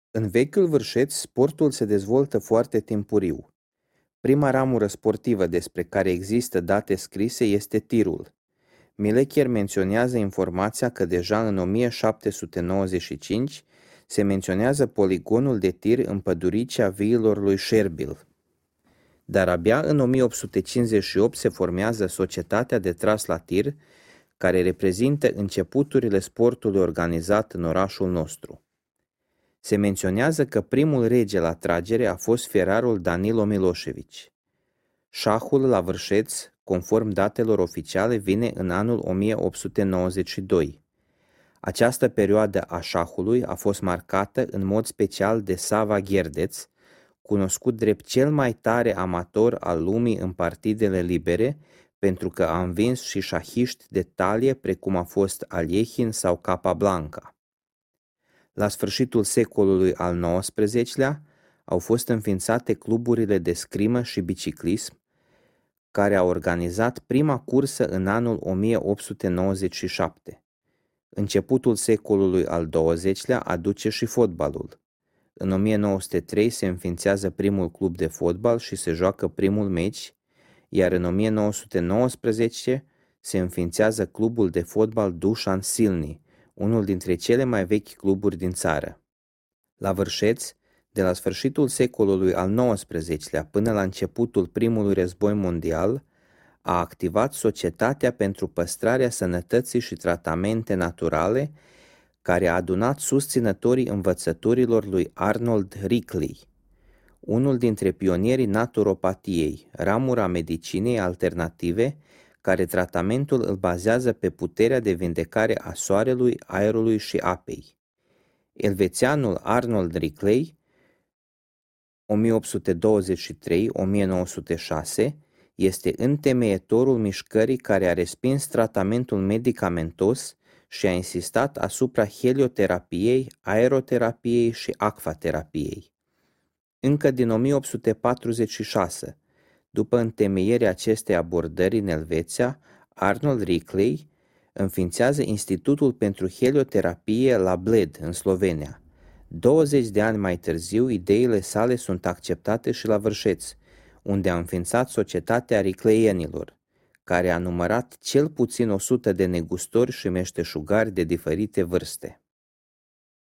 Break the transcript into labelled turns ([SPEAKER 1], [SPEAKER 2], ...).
[SPEAKER 1] În vechiul Vârșeț, sportul se dezvoltă foarte timpuriu. Prima ramură sportivă despre care există date scrise este tirul. Milecher menționează informația că deja în 1795 se menționează poligonul de tir în păduricea viilor lui Șerbil. Dar abia în 1858 se formează Societatea de tras la tir, care reprezintă începuturile sportului organizat în orașul nostru. Se menționează că primul rege la tragere a fost ferarul Danilo Milošević. Șahul la Vârșeț, conform datelor oficiale, vine în anul 1892. Această perioadă a șahului a fost marcată în mod special de Sava Gherdeț, cunoscut drept cel mai tare amator al lumii în partidele libere, pentru că a învins și șahiști de talie precum a fost Aliehin sau Capablanca. La sfârșitul secolului al XIX-lea au fost înființate cluburile de scrimă și biciclism, care au organizat prima cursă în anul 1897. Începutul secolului al XX-lea aduce și fotbalul. În 1903 se înființează primul club de fotbal și se joacă primul meci, iar în 1919 se înființează clubul de fotbal Dușan Silni, unul dintre cele mai vechi cluburi din țară. La Vârșeț, de la sfârșitul secolului al XIX-lea până la începutul primului război mondial, a activat Societatea pentru păstrarea sănătății și tratamente naturale, care a adunat susținătorii învățăturilor lui Arnold Rickley, unul dintre pionierii naturopatiei, ramura medicinei alternative, care tratamentul îl bazează pe puterea de vindecare a soarelui, aerului și apei. Elvețianul Arnold Rickley, 1823-1906, este întemeietorul mișcării care a respins tratamentul medicamentos și a insistat asupra helioterapiei, aeroterapiei și acvaterapiei. Încă din 1846, după întemeierea acestei abordări în Elveția, Arnold Rickley înființează Institutul pentru Helioterapie la Bled, în Slovenia. 20 de ani mai târziu, ideile sale sunt acceptate și la Vârșeț, unde a înființat Societatea Ricleienilor, care a numărat cel puțin 100 de negustori și meșteșugari de diferite vârste.